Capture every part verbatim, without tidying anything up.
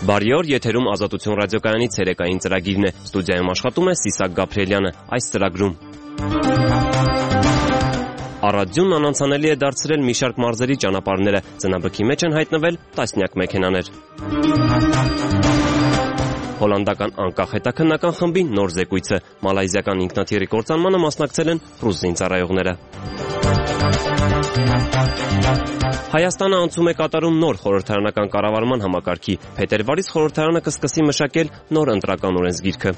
Բարի օր, եթերում Ազատություն ռադիոկայանի ցերեկային ծրագիրն է։ Ստուդիայում աշխատում է Սիսակ Գաբրիելյանը։ Այս ծրագրում Առադյունն անանցանելի է դարձրել մի շարք մարզերի ճանապարհները, ծնաբքի մեջ են հայտնվել տասնյակ մեքենաներ։ Հոլանդական անկախ հետաքննական խմբի նոր զեկույցը, մալայզիական ինքնաթիռի կործանմանը մասնակցել են ռուս զինծառայողները։ Հայաստանը անցում է կատարում նոր խորհրդարանական կառավարման համակարգի։ Փետրվարից խորհրդարանը կսկսի մշակել նոր ընտրական օրենսգիրքը։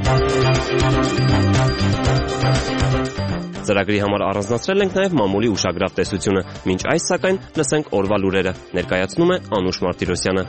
Ծրագրի համար առանձնացրել ենք նաև մամուլի ուշագրավ տեսությունը։ Մինչ այս, սակայն, լսենք օրվա լուրերը։ Ներկայացնում է Անուշ Մարտիրոսյանը։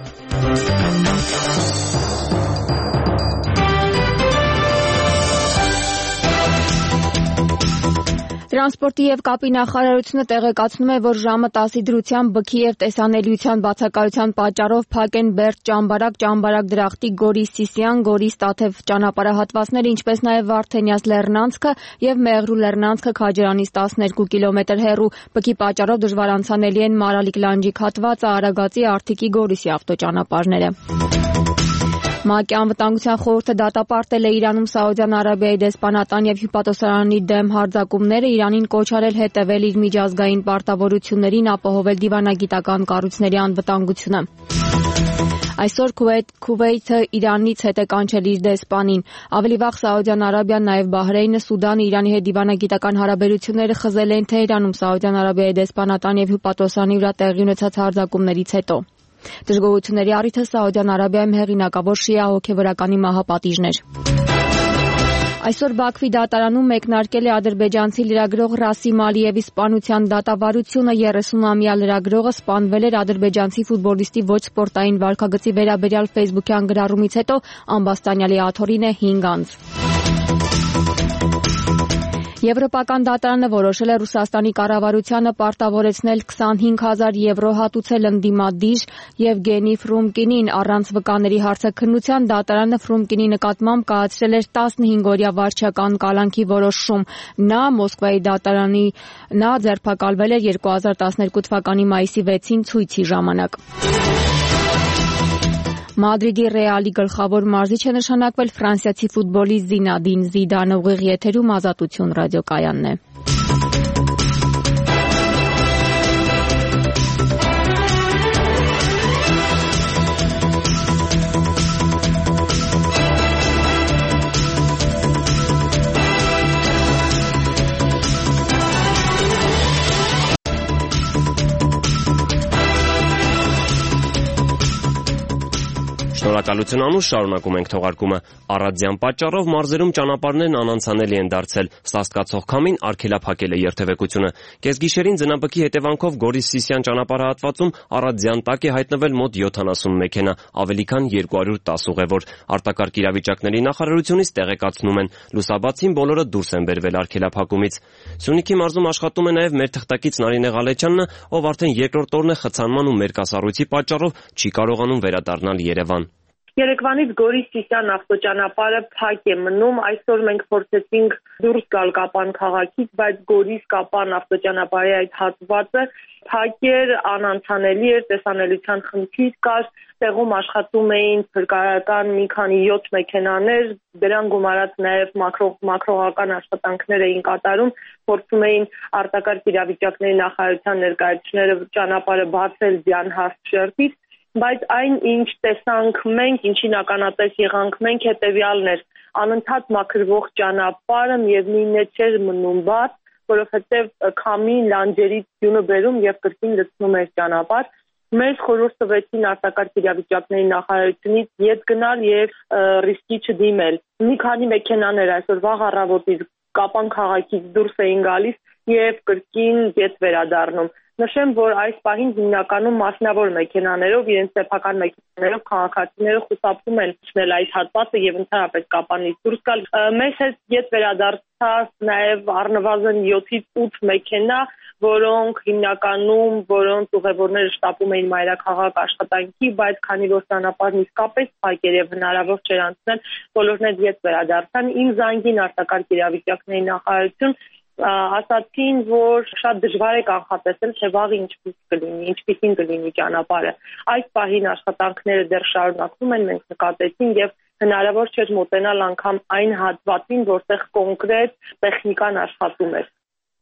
Տրանսպորտի և կապի նախարարությունը տեղեկացնում է, որ ժամը տասի դրությամբ բքի և տեսանելիության բացակայության պատճառով փակ են Բերդ-Ճամբարակ, Ճամբարակ-Դրախտի, Գորիս-Սիսիան, Գորիս-Տաթև ճանապարհահատվածները, ինչպես նաև Վարդենյաց լեռնանցքը և Մեղրու լեռնանցքը Քաջարանից տասներկու կիլոմետր հեռու։ Բքի պատճառով դժվար անցանելի են Մարալիկ-Լանջիկ հատվածը, Արագածի, Արթիկի, Գորիսի ավտոճանապարհները։ ՄԱԿ-ի անվտանգության խորհուրդը դատապարտել է Իրանում Սաուդյան Արաբիայի դեսպանատան և հյուպատոսարանի դեմ հարձակումները, Իրանին կոչ արել հետևել իր միջազգային պարտավորություններին, ապահովել դիվանագիտական կառույցների անվտանգությունը։ Այսօր Քուվեյթը Իրանից հետ է կանչել իր դեսպանին։ Ավելի վաղ Սաուդյան Արաբիան, նաև Բահրեյնը, Սուդանը Իրանի հետ դիվանագիտական հարաբերությունները խզել են Թեհրանում Սաուդյան Արաբիայի դեսպանատան և հյուպատոսարանի վրա տեղի ունեցած հարձակումներից հետո։ Դժգոհությունների առիթը Սաուդյան Արաբիայում հեղինակավոր շիա հոգևորականի մահապատիժն էր։ Այսօր Բաքվի դատարանում մեկնարկել է ադրբեջանցի լրագրող Ռասիմ Ալիևի սպանության դատավարությունը։ երեսունամյա լրագրողը սպանվել էր ադրբեջանցի ֆուտբոլիստի ոչ սպորտային վարքագծի վերաբերյալ ֆեյսբուքյան գրառումից հետո, ամբաստանյալի աթոռին է հինգ անձ։ Եվրոպական դատարանը որոշել է Ռուսաստանի կառավարությանը պարտավորեցնել քսանհինգ հազար եվրո հատուցել ընդդիմադիր Եվգենի Ֆրումկինին առանց վկաների հարցաքննության։ Դատարանը Ֆրումկինի նկատմամբ կայացրել էր տասնհինգօրյա վարչական կալանքի որոշում։ Նա Մոսկվայի դատարանի նա ձերբակալվել էր երկու հազար տասներկու թվականի մայիսի վեցին ցույցի ժամանակ։ Մադրիդի Ռեալի գլխավոր մարզիչ է նշանակվել ֆրանսիացի ֆուտբոլիստ Զինադին Զիդանը։ Ուղիղ եթերում Ազատություն ռադիոկայանն է։ Շնորհակալություն Անուշ, շարունակում ենք թողարկումը։ Առադյան պատճառով մարզերում ճանապարհներն անանցանելի են դարձել։ Սաստկացող քամին արգելափակել է երթևեկությունը։ Կեսգիշերին ձնաբքի հետևանքով Գորիս-Սիսիան ճանապարհահատվածում առադյան տակ է հայտնվել մոտ յոթանասուն մեքենա, ավելի քան երկու հարյուր տասը ուղևոր։ Արտակարգ իրավիճակների նախարարությունից տեղեկացնում են, լուսաբացին բոլորը դուրս են բերվել արգելափակումից։ Սյունիքի մարզում աշխատում է նաև մեր թղթակից Նարինե Ղալեչյանը, ով արդեն երկրորդ օրն է խցանման ու մերկասառույցի պատճառով չի կարողանում վերադառնալ Երևան։ Երեկվանից Գորիս-Սիսիան ավտոճանապարհը փակ է մնում։ Այսօր մենք փորձեցինք դուրս գալ Կապան քաղաքից, բայց Գորիս-Կապան ավտոճանապարհի այդ հատվածը փակ էր, անանցանելի էր, տեսանելիության խնդիր կար։ Տեղում աշխատում էին փրկարարական մի քանի յոթ մեքենաներ, դրան գումարած նաև մակրողական աշխատանքներ էին կատարում, փորձում էին արտակարգ իրավիճակների նախարարության ներկայացուցիչները ճանապարհը բացել ձյան հաստ շերտից, բայց այն, ինչ տեսանք մենք, ինչին ականատես եղանք մենք, հետևյալն էր. անընդհատ մաքրվող ճանապարհը միևնույնն է չէր մնում բաց, որովհետև քամին լանջերից ձյունը բերում եւ կրկին լցնում էր ճանապարհ։ Մեզ խորհուրդ տվեցին արտակարգ իրավիճակների նախարարությունից ետ գնալ եւ ռիսկի չդիմել։ Մի քանի մեքենաներ այսօր վաղ առավոտից Կապան քաղաքից դուրս էին գալիս եւ կրկին ետ վերադառնում։ Նշեմ, որ այս պահին հիմնականում մասնավոր մեքենաներով, իրենց սեփական մեքենաներով քաղաքացիները խուսափում են իջնել այդ հատվածը եւ ընդհանրապես Կապանից դուրս գալ։ Մեզ հետ ետ վերադարձած նաեւ առնվազն յոթից ութ մեքենա, որոնք հիմնականում որոնց ուղևորները շտապում էին մայրաքաղաք աշխատանքի, բայց քանի որ ճանապարհն իսկապես փակ էր եւ հնարավոր չէր անցնել, բոլորն էլ ետ վերադարձան։ Իմ զանգին արտակարգ իրավիճակների նախարարություն ասացին, որ շատ դժվար է կանխատեսել, թե վաղ ինչպես կլինի, ինչպիսին կլինի ճանապարհը։ Այս պահին աշխատանքները դեռ շարունակվում են, մենք նկատեցինք եւ հնարավոր չէր մոտենալ անգամ այն հատվածին, որտեղ կոնկրետ տեխնիկան աշխատում էր։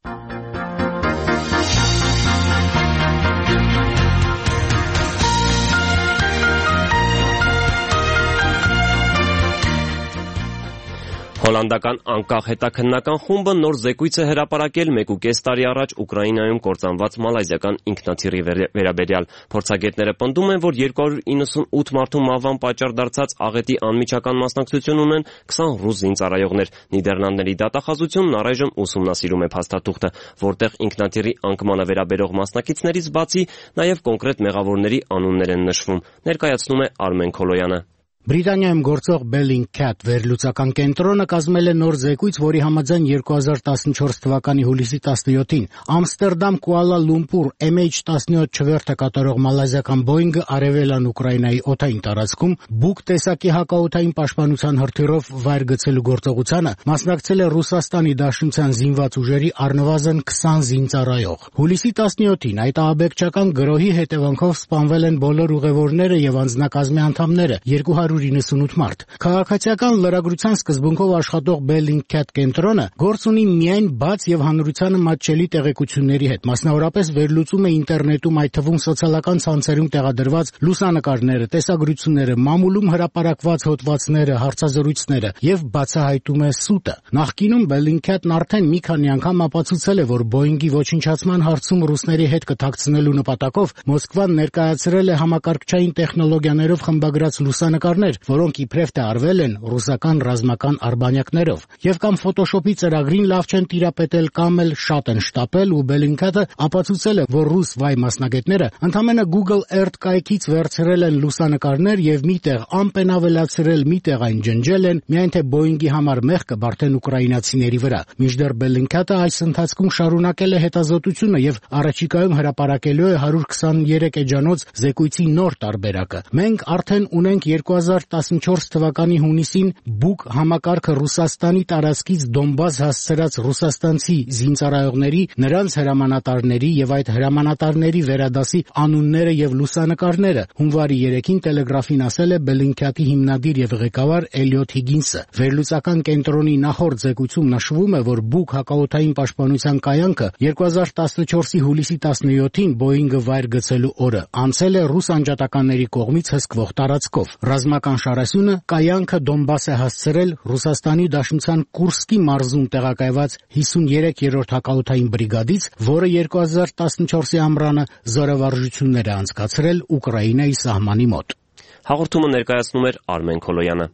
Հոլանդական անկախ հետաքննական խումբը նոր զեկույց է հրապարակել մեկուկես տարի առաջ Ուկրաինայում կործանված մալազիական ինքնաթիռի վերաբերյալ։ Փորձագետները պնդում են, որ երկու հարյուր իննսունութ մարդու մահվան պատճառ դարձած աղետի անմիջական մասնակցություն ունեն քսան ռուս զինծառայողներ։ Նիդերլանդների դատախազությունն առայժմ ուսումնասիրում է փաստաթուղթը, որտեղ ինքնաթիռի անկմանը վերաբերող մասնակիցներից բացի նաև կոնկրետ մեղավորների անուններ են նշվում։ Ներկայացնում է Արմեն Քոլոյանը։ Բրիտանիայում գործող Bellingcat վերլուծական կենտրոնը կազմել է նոր զեկույց, որի համաձայն երկու հազար տասնչորս թվականի հուլիսի տասնյոթին Ամստերդամ Կուալա Լումպուր էմ էյչ տասնյոթ չվերթը կատարող մալազիական Boeing-ը արևելան Ուկրաինայի օդային տարածքում Buk տեսակի հակաօդային պաշտպանության հրթիռով վայր գցելու գործողությանը մասնակցել է Ռուսաստանի Դաշնության զինված ուժերի առնվազն քսան զինծառայող։ Հուլիսի տասնյոթին այդ ահաբեկչական գրոհի հետևանքով սպանվել են բոլոր ուղևորները եւ անձնակազմի անդամները՝ երկու հարյուր իննսունութ մարդ։ Քաղաքացիական լրագրության սկզբունքով աշխատող Bellingcat կենտրոնը գործ ունի միայն բաց եւ հանրությանը մատչելի տեղեկությունների հետ, մասնավորապես վերլուծում է ինտերնետում, այդ թվում սոցիալական ցանցերում տեղադրված լուսանկարները, տեսագրությունները, մամուլում հրապարակված հոդվածները, հարցազրույցները եւ բացահայտում է սուտը։ Նախկինում Bellingcat-ն արդեն մի քանի անգամ ապացուցել է, որ Boeing-ի ոչնչացման հարցում ռուսների հետ կթաքցնելու նպատակով Մոսկվան ներկայացրել է համակարգչային տեխնոլոգիաներով խմբագրած լուսանկարներ, որոնք իբրև թե արվել են ռուսական ռազմական արբանյակներով, եւ կամ Photoshop-ի ծրագրին լավ չեն տիրապետել, կամ էլ շատ են շտապել, ու Bellingcat-ը ապացուցել է, որ ռուս վայ մասնագետները ընդամենը Google Earth կայքից վերցրել են լուսանկարներ եւ միտեղ ամպ են ավելացրել, միտեղ այն ջնջել են, միայն թե Boeing-ի համար մեղքը բարդեն ուկրաինացիների վրա։ Մինչդեռ Bellingcat-ը այս ընթացքում շարունակել է հետազոտությունը եւ առաջիկայում հրապարակելու է հարյուր քսաներեք էջանոց զեկույցի նոր տարբերակը։ Մենք արդեն ունենք երկու հազար տասնչորս թվականի հունիսին Buk համակարգը Ռուսաստանի տարածքից Դոնբաս հասցրած ռուսաստանցի զինծառայողների, նրանց հրամանատարների եւ այդ հրամանատարների վերադասի անունները եւ լուսանկարները, հունվարի երեքին Տելեգրաֆին ասել է Bellingcat-ի հիմնադիր եւ ղեկավար Էլիոթ Հիգինսը։ Վերլուծական կենտրոնի նախորդ զեկույցում նշվում է, որ Buk հակաօդային պաշտպանության կայանքը երկու հազար տասնչորսի հուլիսի տասնյոթին Boeing-ը վայր գցելու օրը անցել է ռուս անջատականների կողմից հսկվող տարածքով։ Ռազմական շարասյունը կայանքը Դոնբաս է հասցրել Ռուսաստանի Դաշնության Կուրսկի մարզում տեղակայված հիսուներեքերորդ հակաօդային բրիգադից, որը երկու հազար տասնչորսի ամռանը զորավարժություններ է անցկացրել Ուկրաինայի սահմանի մոտ։ Հաղորդումը ներկայացնում էր Արմեն Քոլոյանը։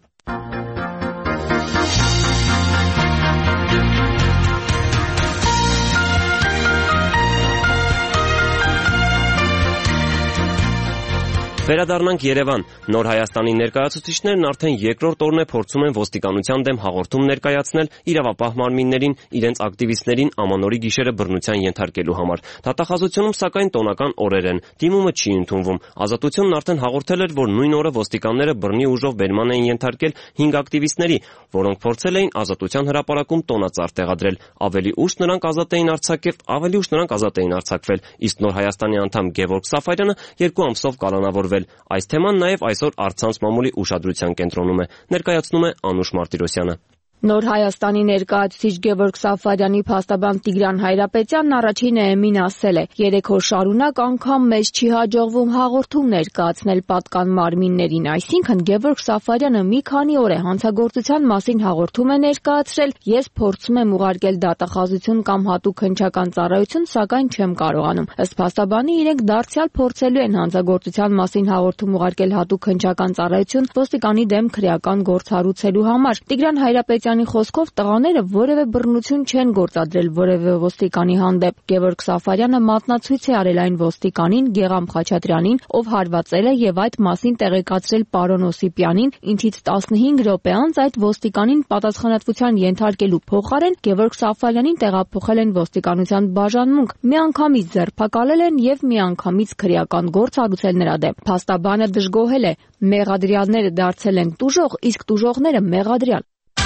Վերադառնանք Երևան։ Նոր Հայաստանի ներկայացուցիչներն արդեն երկրորդ օրն է փորձում են ոստիկանության դեմ հաղորդում ներկայացնել իրավապահ մարմիններին իրենց ակտիվիստներին ամանորի գիշերը բռնության ենթարկելու համար։ Դատախազությունում սակայն տոնական օրեր են, դիմումը չի ընդունվում։ Ազատությունն արդեն հաղորդել էր, որ նույն օրը ոստիկանները բռնի ուժով բերման էին ենթարկել հինգ ակտիվիստների, որոնք փորձել էին Ազատության հրապարակում տոնածառ տեղադրել։ Ավելի ուշ նրանք ազատ էին արձակվել, ավելի ուշ նրանք ազատ էին արձակվել, իսկ Նոր Հայաստանի անդամ Գևորգ Սաֆարյանը երկու ամսով կալանավորվել։ Այս թեման նաև այսօր առցանց մամուլի ուշադրության կենտրոնում է, ներկայացնում է Անուշ Մարտիրոսյանը։ Նոր Հայաստանի ներկայացուցիչ Գևորգ Սաֆարյանի փաստաբան Տիգրան Հայրապետյանն առաջին է էմին ասել է. «Երեք օր շարունակ անգամ մեզ չի հաջողվում հաղորդում ներկայացնել պատկան մարմիններին, այսինքն Գևորգ Սաֆարյանը մի քանի օր է հանցագործության մասին հաղորդում է ներկայացրել, ես փորձում եմ ուղարկել դատախազություն կամ հատուկ հնչական ծառայություն, սակայն չեմ կարողանում»։ Ըստ փաստաբանի, իրենք դարձյալ փորձելու են հանցագործության մասին հաղորդում ուղարկել հատուկ հնչական ծառայություն ոստիկանի դեմ քրեական գործ հարուցելու համար։ Տիգրան Հայրապետյանը խոսքով տղաները որևէ բռնություն չեն գործադրել որևէ ոստիկանի հանդեպ։ Գևորգ Սաֆարյանը մատնացույց է արել այն ոստիկանին Գեգամ Խաչատրյանին, ով հարվածել է եւ այդ մասին տեղեկացրել պարոն Օսիպյանին, ինչից տասնհինգ րոպե անց այդ ոստիկանին պատասխանատվության ենթարկելու փոխարեն Գևորգ Սաֆարյանին տեղափոխել են ոստիկանության բաժանմունք, միանգամից ձերբակալել են եւ միանգամից քրեական գործ հարուցել նրա դեմ։ Փաստաբանը դժգոհել է. «Մեղադրյալները դարձել են տուժող, իսկ տուժողները մեղադրյալ»։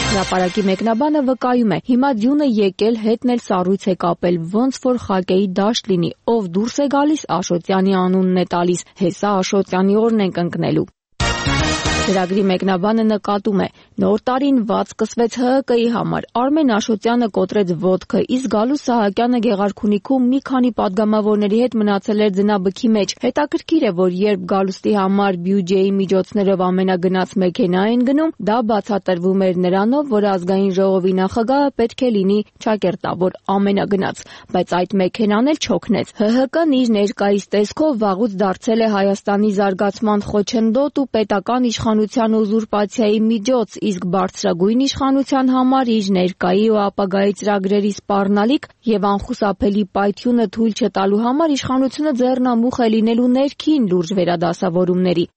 Հրապարակի մեկնաբանը վկայում է, հիմա ձյունը եկել, հետն էլ սառույց է կապել, ոնց որ խակեի դաշտ լինի, ով դուրս է գալիս, Աշոտյանի անունն է տալիս, հեսա Աշոտյանի օրն ենք ընկնելու։ Ծրագրի մեկնաբանը նկատում է, նոր տարին վատ սկսվեց Հ Հ Կ-ի համար, Արմեն Աշոտյանը կոտրեց ոտքը, իսկ Գալուստ Սահակյանը Գեղարքունիքում մի քանի պատգամավորների հետ մնացել էր ձնաբքի մեջ։ Հետաքրքիր է, որ երբ Գալուստի համար բյուջեի միջոցներով ամենագնաց մեքենա են գնում, դա բացատրվում էր նրանով, որ ազգային ժողովի նախագահը պետք է լինի ճակերտավոր ամենագնաց, բայց այդ մեքենան էլ չօգնեց։ Հ Հ Կ-ն իր ներկայիս տեսքով վաղուց դարձել է Հայաստանի զարգացման խոչընդոտ ու պետական իշխանության ուզուրպացիայի միջոց, իսկ բարձրագույն իշխանության համար իր ներկայի ու ապագայի ծրագրերի սպառնալիք եւ անխուսափելի պայթյունը թույլ չտալու համար իշխանությունը ձեռնամուխ է լինելու ներքին լուրջ վերադասավորումների։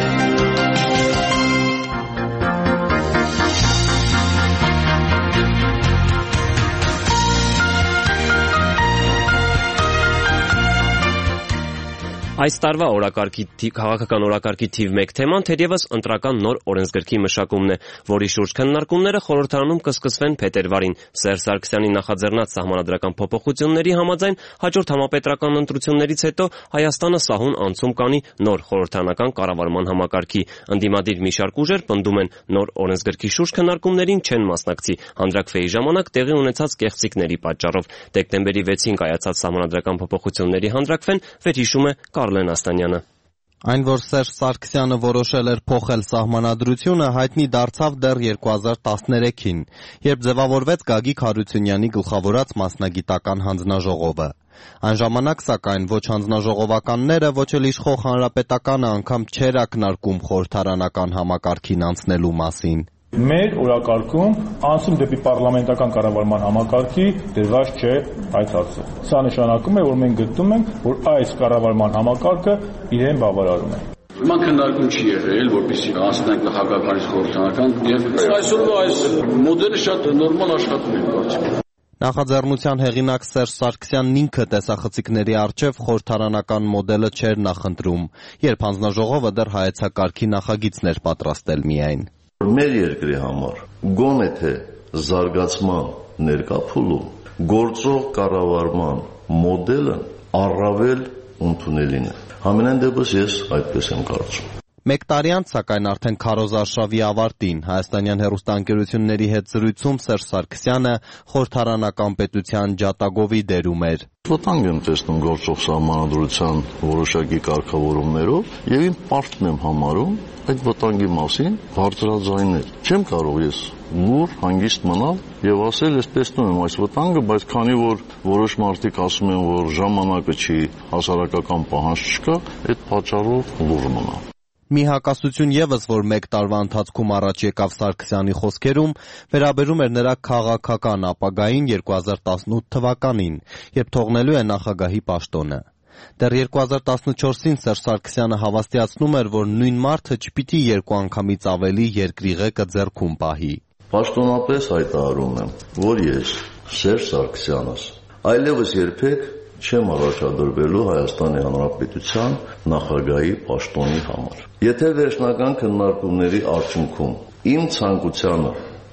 Այս տարվա օրակարգի քաղաքական օրակարգի թիվ մեկ թեման թերևս ընտրական նոր օրենսգրքի մշակումն է, որի շուրջ քննարկումները խորհրդարանում կսկսվեն փետրվարին։ Սերժ Սարգսյանի նախաձեռնած սահմանադրական փոփոխությունների համաձայն հաջորդ համապետրական ընտրություններից հետո Հայաստանը սահուն անցում կանի նոր խորհրդարանական կառավարման համակարգի։ Ընդդիմադիր մի շարք ուժեր պնդում են նոր օրենսգրքի շուրջ քննարկումներին չեն մասնակցի հանրաքվեի ժամանակ տեղի ունեցած կեղծիքների պատճառով։ Դեկտեմբերի վեցին կայացած սահմանադրական փոփոխությունների հանրաքվեն վերհիշում է Կարլեն Աստանյանը։ Այն, որ Սերժ Սարգսյանը որոշել էր փոխել սահմանադրությունը, հայտնի դարձավ դեռ երկու հազար տասներեքին, երբ ձևավորվեց Գագիկ Հարությունյանի գլխավորած մասնագիտական հանձնաժողովը։ Այն ժամանակ, սակայն, ոչ հանձնաժողովականները, ոչ էլ իշխող հանրապետականը անգամ չէր ակնարկում խորհրդարանական համակարգին անցնելու մասին։ Մեր օրակարգում անցում դեպի պարլամենտական կառավարման համակարգի դրված չէ այդ հարցը։ Սա նշանակում է, որ մենք գտնում ենք, որ այս կառավարման համակարգը իրեն բավարարում է։ Հիմա քննարկում չի եղել, որպեսզի անցնենք նախագահականից խորհրդարանական, եւ այսօրվա այս մոդելը շատ նորմալ աշխատում է կարծիքով։ Նախաձեռնության հեղինակ Սերժ Սարգսյանն ինքը տեսախցիկների առջև խորհրդարանական մոդելը չէր նախընտրում, երբ հանձնաժողովը դեռ հայեցակարգի նախագիծն էր պատրաստել միայն։ Մեր երկրի համար գոնե թե զարգացման ներկա փուլում գործող կառավարման մոդելը առավել ընդունելին է։ Համենայն դեպս ես այդպես եմ կարծում։ Մեկ տարի անց, սակայն արդեն Քարոզ Արշավի ավարտին հայաստանյան հեռուստաընկերությունների հետ զրույցում Սերժ Սարգսյանը խորհրդարանական պետության ջատագովի դերում էր։ Վտանգ եմ տեսնում գործող սահմանադրության որոշակի կարգավորումներով եւ իմ պարտքն եմ համարում այդ վտանգի մասին բարձրաձայնել։ Չեմ կարող ես լուր հանգիստ մնալ եւ ասել, ես տեսնում եմ այս վտանգը, բայց քանի որ որոշ մարդիկ ասում են, որ ժամանակը չի, հասարակական պահանջ չկա, այդ պատճառով լուր մնա։ Մի հակասություն եւս, որ մեկ տարվա ընթացքում առաջ եկավ Սարգսյանի խոսքերում, վերաբերում էր նրա քաղաքական ապագային երկու հազար տասնութ թվականին, երբ թողնելու է նախագահի պաշտոնը։ Դեռ երկու հազար տասնչորսին Սերժ Սարգսյանը հավաստիացնում էր, որ նույն մարդը չպիտի երկու անգամից ավելի երկրի ղեկը ձեռքում պահի։ Պաշտոնապես հայտարարում եմ, որ ես Սերժ Սարգսյանս այլևս երբեք չեմ առաջադրվելու Հայաստանի Հանրապետության նախագահի պաշտոնի համար։ Եթե վերջնական քննարկումների արդյունքում իմ ցանկությանը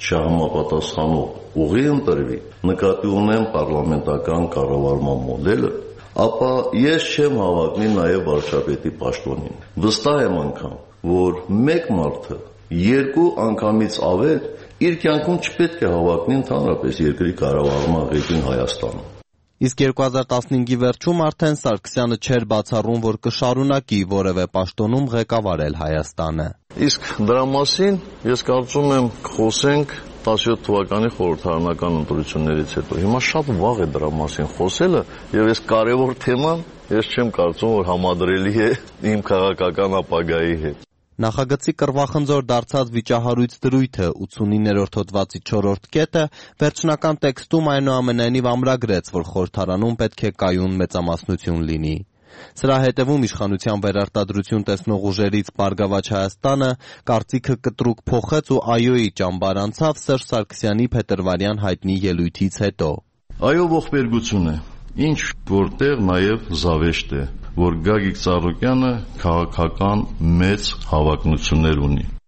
չհամապատասխանող ուղի ընտրվի, նկատի ունեմ պարլամենտական կառավարման մոդելը, ապա ես չեմ հավակնի նաև վարչապետի պաշտոնին։ Վստահ եմ անգամ, որ մեկ մարդը երկու անգամից ավել իր կյանքում չպետք է հավակնի ընդհանրապես երկրի կառավարման ղեկին Հայաստանում։ Իսկ երկու հազար տասնհինգի վերջում արդեն Սարգսյանը չէր բացառում, որ կշարունակի որևէ պաշտոնում ղեկավարել Հայաստանը։ Իսկ դրա մասին ես կարծում եմ խոսենք տասնյոթ թվականի խորհրդարանական ընտրություններից հետո։ Հիմա շատ վաղ է դրա մասին խոսելը, եւ այս կարևոր թեման ես չեմ կարծում, որ համադրելի է իմ քաղաքական ապագայի հետ։ Նախագծի կռվախնձոր դարձած վիճահարույց դրույթը ութսունիններորդ հոդվածի չորրորդ կետը վերջնական տեքստում այնուամենայնիվ ամրագրեց, որ խորհրդարանում պետք է կայուն մեծամասնություն լինի։ Սրա հետևում իշխանության վերարտադրություն տեսնող ուժերից Բարգավաճ Հայաստանը կարծիքը կտրուկ փոխեց ու այոյի ճամբար անցավ Սերժ Սարգսյանի փետրվարյան հայտնի ելույթից հետո։ Այո, ողբերգություն է, ինչ որտեղ նաև զավեշտ է, որ Գագիկ Ծառուկյանը քաղաքական մեծ հավակնություններ ունի։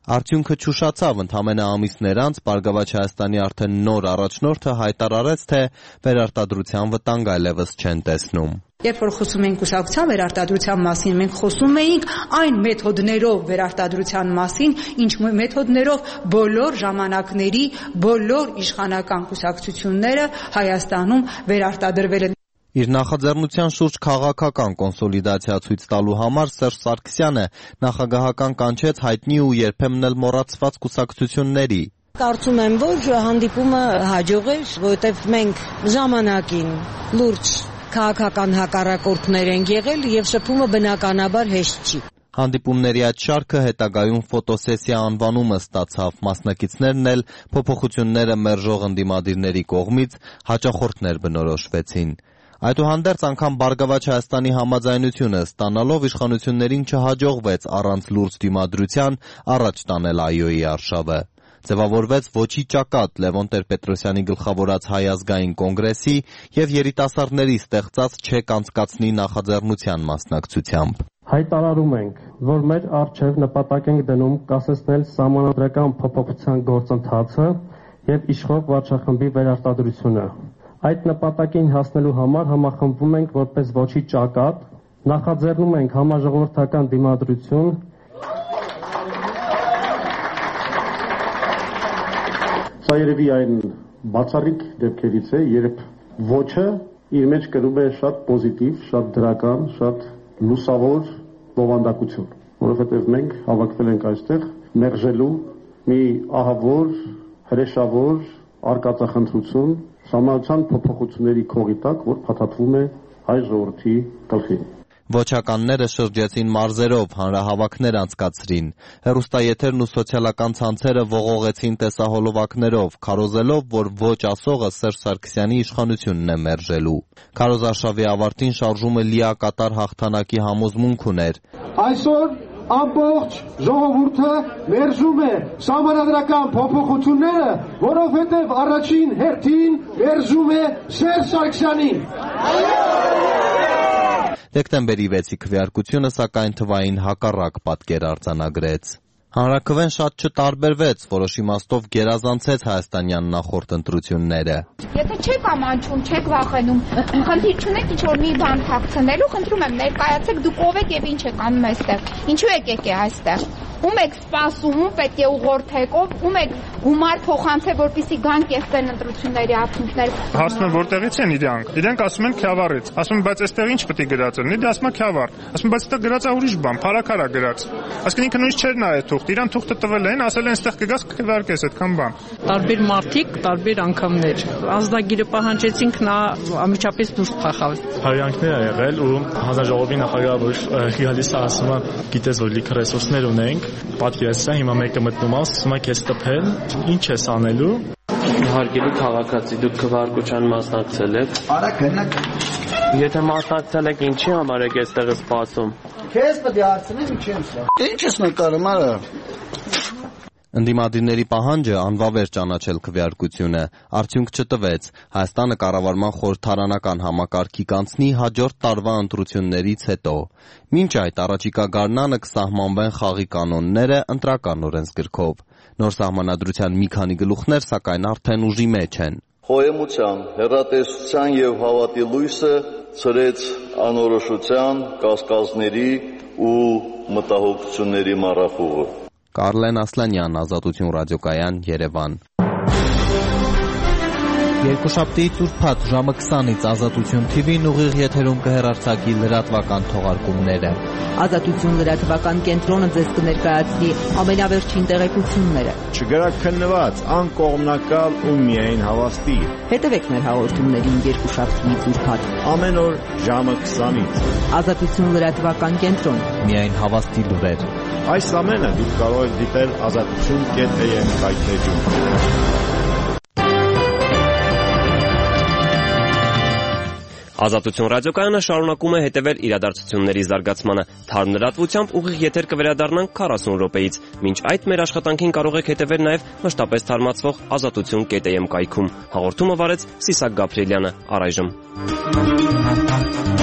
Արդյունքը չուշացավ, ընդամենը ամիսներ անց Բարգավաճ Հայաստանի արդեն նոր առաջնորդը հայտարարեց, թե վերարտադրության վտանգ այլևս չեն տեսնում։ Երբ որ խոսում էինք կուսակցության վերարտադրության մասին, մենք խոսում էինք այն մեթոդներով վերարտադրության մասին, ինչ մեթոդներով բոլոր ժամանակների, բոլոր իշխանական կուսակցությունները Հայաստանում վերարտադրվել են։ Իր նախաձեռնության շուրջ քաղաքական կոնսոլիդացիա ցույց տալու համար Սերժ Սարգսյանը նախագահական կանչեց հայտնի ու երբեմն էլ մոռացված կուսակցությունների։ Կարծում եմ, որ հանդիպումը հաջող էր, որովհետև մենք ժամանակին լուրջ քաղաքական հակառակորդներ են եղել եւ շփումը բնականաբար հեշտ չի։ Հանդիպումների այդ շարքը հետագայում ֆոտոսեսիա անվանումը ստացավ, մասնակիցներն էլ փոփոխությունները մերժող ընդդիմադիրների կողմից հաճախորդներ բնորոշվեցին։ Այդուհանդերձ անգամ Բարգավաճ Հայաստանի համաձայնությունը ստանալով իշխանություններին չհաջողվեց առանց լուրջ դիմադրության առաջ տանել ԱՅՈ-ի արշավը։ Ձևավորվեց ոչի ճակատ Լևոն Տեր-Պետրոսյանի գլխավորած Հայ ազգային կոնգրեսի եւ երիտասարդների ստեղծած «Չեք անցկացնի» նախաձեռնության մասնակցությամբ։ Հայտարարում ենք, որ մեր առջև նպատակ ենք դնում կասեցնել սահմանադրական փոփոխության գործընթացը եւ իշխող վարչախմբի վերարտադրությունը։ Այդ նպատակին հասնելու համար համախմբվում ենք որպես ոչի ճակատ, նախաձեռնում ենք համաժողովրդական դիմադրություն, սա երևի այն բացառիկ դեպքերից է, երբ ոչը իր մեջ կրում է շատ պոզիտիվ, շատ դրական, շատ լուսավոր բովանդակություն, որովհետև մենք հավաքվել ենք այստեղ մերժելու մի ահավոր, հրեշավոր արկածախնդրություն, Սահմանադրության փոփոխությունների քողի տակ, որ փաթաթվում է հայ ժողովրդի գլխին։ Ոչականները շրջեցին մարզերով, հանրահավաքներ անցկացրին, հեռուստաեթերն ու սոցիալական ցանցերը ողողեցին տեսահոլովակներով, քարոզելով, որ ոչ ասողը Սերժ Սարգսյանի իշխանությունն է մերժելու։ Քարոզարշավի ավարտին շարժումը լիակատար հաղթանակի համոզմունք ուներ։ Այսօր ամբողջ ժողովուրդը մերժում է սահմանադրական փոփոխությունները, որովհետև առաջին հերթին մերժում է Սերժ Սարգսյանին։ Դեկտեմբերի վեցի քվեարկությունը սակայն թվային հակառակ պատկեր արձանագրեց։ Հանրաքվեն շատ չտարբերվեց, որոշ իմաստով գերազանցեց հայաստանյան նախորդ ընտրությունները։ Եթե չեք ամաչում, չեք վախենում, խնդիր չունեք ինչ-որ մի բան թաքցնելու, խնդրում եմ ներկայացեք, դուք ով եք եւ ինչ եք անում այստեղ, ինչու եք եկել այստեղ, ում եք սպասում, ում պետք է ուղղորդեք, ում եք գումար փոխանցել, որպեսզի գան կեղծեն ընտրությունների արդյունքները։ Հարցնում են որտեղից են իրանք։ Իրանք ասում են Քյավառից։ Ասում են, բայց այստեղ ինչ պետք է գրած լինի, դա ասում է Քյավառ։ Ասում բայց այստեղ գրած է ուրիշ բան, փարակարա գրած։ Այսինքն ինքը նույնիսկ չէր նայել թուղթ, իրան թուղթը տվել են, ասել են այստեղ կգաս կվարկես այդքան բան։ Տարբեր մարդիկ, տարբեր անգամներ։ Ազդագիրը պահանջեցինք, նա ամիջապես դուրս փախավ։ Հարյանքներ ա եղել ու հանրաժողովի նախագահը որ գալիս է ասում է, գիտես որ լիքը ռեսուրսներ ունենք, պատկերացրա հիմա մեկը մտնում է, ասում է քեզ տփել, ինչ ես անելու։ Հարգելի քաղաքացի, դուք քվեարկության մասնակցել եք։ Արա գնաք։ Եթե մասնակցել եք, ինչի համար եք այստեղ սպասում։ Քեզ պետք է հարցնեմ ինչի եմ սա։ Ինչ ես նկարում, արա։ Ընդդիմադիրների պահանջը անվավեր ճանաչել քվեարկությունը արդյունք չտվեց։ Հայաստանը կառավարման խորհրդարանական համակարգի կանցնի հաջորդ տարվա ընտրություններից հետո։ Մինչ այդ առաջիկա գարնանը կսահմանվեն խաղի կանոնները ընտրական օրենսգրքով։ Նոր սահմանադրության մի քանի գլուխներ սակայն արդեն ուժի մեջ են։ Խոհեմության, հեռատեսության եւ հավատի լույսը ցրեց անորոշության, կասկածների ու մտահոգությունների մառախուղը։ Կարլեն Ասլանյան, Ազատություն ռադիոկայան, Երևան։ Երկուշաբթի ծուրփաթ ժամը քսանից Ազատություն թի վին ուղիղ եթերում կհեռարձակի լրատվական թողարկումները։ Ազատություն լրատվական կենտրոնը ձեզ կներկայացնի ամենավերջին տեղեկությունները։ Չգրաքննված, անկողմնակալ ու միայն հավաստի։ Հետևեք մեր հաղորդումներին երկուշաբթի ծուրփաթ ամեն օր ժամը քսանից։ Ազատություն լրատվական կենտրոն։ Միայն հավաստի լուրեր։ Այս ամենը դուք կարող եք դիտել ազատություն կետ էյ էմ կայքեջում։ Ազատություն ռադիոկայանը շարունակում է հետևել իրադարձությունների զարգացմանը։ Թարմ լրատվությամբ ուղիղ եթեր կվերադառնանք քառասուն րոպեից։ Մինչ այդ մեր աշխատանքին կարող եք հետևել նաև մշտապես թարմացվող ազատություն կետ էյ էմ կայքում։ Հաղորդումը վարեց Սիսակ Գաբրիելյանը, առայժմ։